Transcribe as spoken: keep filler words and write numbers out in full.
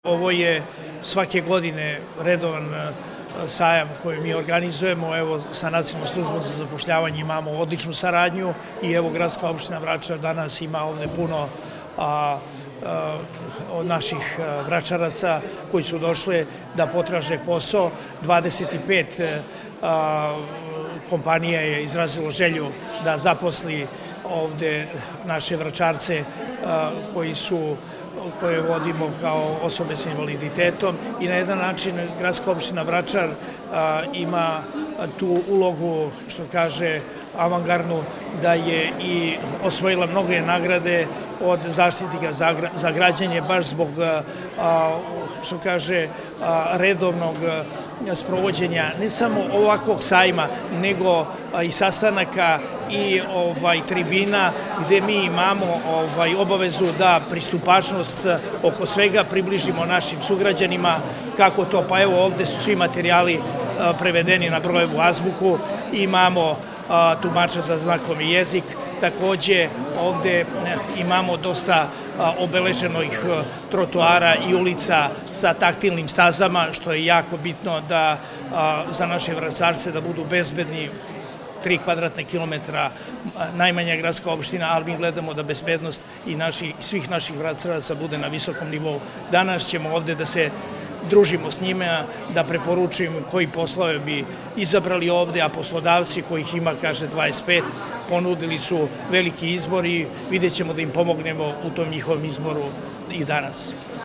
Ovo je svake godine redovan sajam koji mi organizujemo. Evo, sa Nacionalnom službom za zapošljavanje imamo odličnu saradnju i evo gradska opština Vračar danas ima ovde puno a, a, od naših Vračaraca koji su došli da potraže posao. dvadeset pet a, kompanija je izrazilo želju da zaposli ovde naše Vračarce a, koji su koje vodimo kao osobe sa invaliditetom i na jedan način gradska opština Vračar a, ima tu ulogu, što kaže, avangardnu, da je i osvojila mnoge nagrade od Zaštitnika za, za građane baš zbog, a, što kaže, a, redovnog sprovođenja ne samo ovakvog sajma, nego a, i sastanaka i ovaj tribina gde mi imamo ovaj obavezu da pristupačnost oko svega približimo našim sugrađanima. Kako to? Pa evo, ovde su svi materijali a, prevedeni na brojevu azbuku, imamo a, tumača za znakovni jezik. Takođe, ovde imamo dosta obeleženih trotoara i ulica sa taktilnim stazama, što je jako bitno da za naše Vračarce da budu bezbedni. Tri kvadratne kilometra najmanja gradska opština, ali mi gledamo da bezbednost i naši, svih naših Vračaraca bude na visokom nivou. Danas ćemo ovde da se družimo s njima, da preporučujem koji poslove bi izabrali ovde, a poslodavci kojih ima, kaže, dvadeset pet, ponudili su veliki izbor i vidjet ćemo da im pomognemo u tom njihovom izboru i danas.